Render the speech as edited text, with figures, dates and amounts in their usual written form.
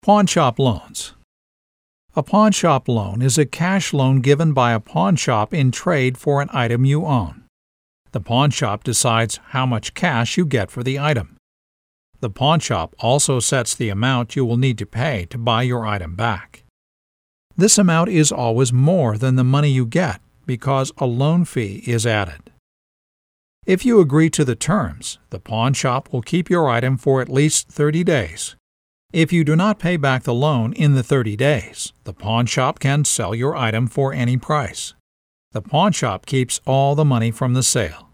Pawnshop loans. A pawnshop loan is a cash loan given by a pawnshop in trade for an item you own. The pawnshop decides how much cash you get for the item. The pawnshop also sets the amount you will need to pay to buy your item back. This amount is always more than the money you get because a loan fee is added. If you agree to the terms, the pawnshop will keep your item for at least 30 days. If you do not pay back the loan in the 30 days, the pawnshop can sell your item for any price. The pawnshop keeps all the money from the sale.